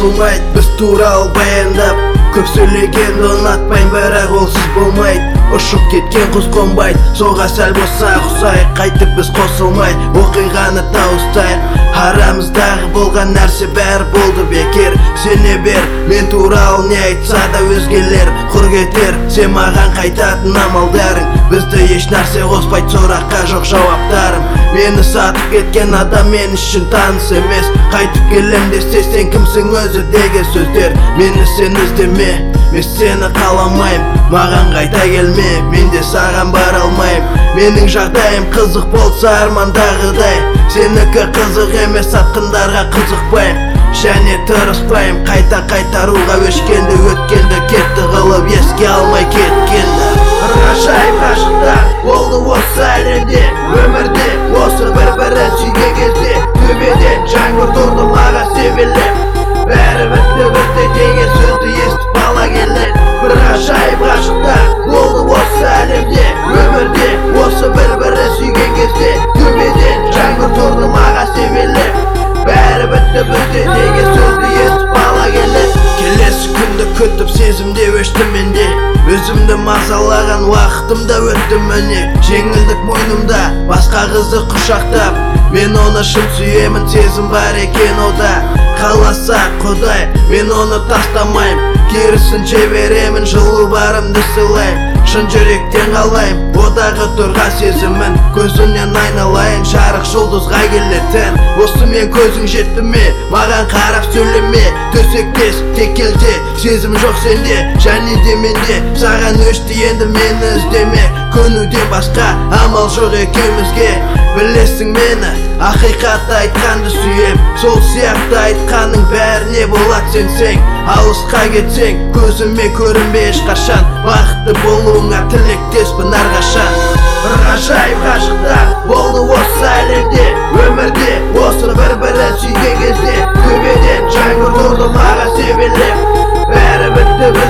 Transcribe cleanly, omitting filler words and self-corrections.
қосылмайды. Біз туралы баяндап көп сөйлегенді ұнатпайм, бірақ олсыз болмайды. Ұшып кеткен құс қонбайды, соға сәл болса ұқсайық. Қайтып біз қосылмай оқиғаны тауыстайық. Арамыздағы болған нәрсе бәрі болды бекер. Сене бер, мен туралы не айтса да өзгелер құр кетер. Сен маған қайтатын амалдарың, бізді еш нәрсе қоспайды, сұраққа жоқ жауаптарым. Мені сатып кеткен адам мен үшін таныс емес. Қайтып келем десе сен кімсің өзі деген сөздер. Мені сен іздеме, мен сені қаламайм. Маған қайта келме, мен де саған бара алмайм. Менің жағдайым қызық болса армандағыдай, сенікі қызық емес, сатқындарға қызықпайм. Және тырыспайм қайта қайтаруға өшкенді, өткенді кетті қылып еске алмай кеткенді. Ғажайып ғашықтар болды осы әлемде, өмірде осы бір-бірін сүйген кезде. Төбеден жаңбыр тұрды маған себелеп, бәрі бітті бірде деген сөзді естіп бала келеді. Бір ғажайып ғашықтар болды осы әлемде, өмірде осы бір-бірін сүйген кезде. Төбеден жаңбыр тұрды маған себелеп, бәрі бітті бірде деген сөзді естіп бала келеді. Келесі күнді күтіп сезімде өшті менде, өзімді мазалаған уақытым да өтті міне. Жеңілдік мойнымда, басқа қызды құшақтап, мен оны шын сүйемін, сезім бар екен ода. Қаласа Құдай, мен оны тастамайм, керісінше беремін, жылу барымды сыйлайм. Шын жүректен қалайм, одағы тұрған сезімін, көзінен айналайын, жарық жұлдызға келетін. Осы мен көзің жетті ме, маған қарап сөйлеме, төсектес тек келте, сезім жоқ сенде, және де менде. Саған өшті енді мені іздеме, көнуден басқа амал жоқ екеумізге. Білесің мені, ақиқат айтқанды сүйем, сол сияқты айтқаның бәріне болады сенсең. Алысқа кетсең, көзіме көрінбе ешқашан, бақытты болуыңа тілектеспін әрқашан. Бір ғажайып ғашықтар болды осы әлемде, өмірде осы бір-бірін сүйген кезде. Төбеден жаңбыр тұрды маған себелеп, бәрі бітті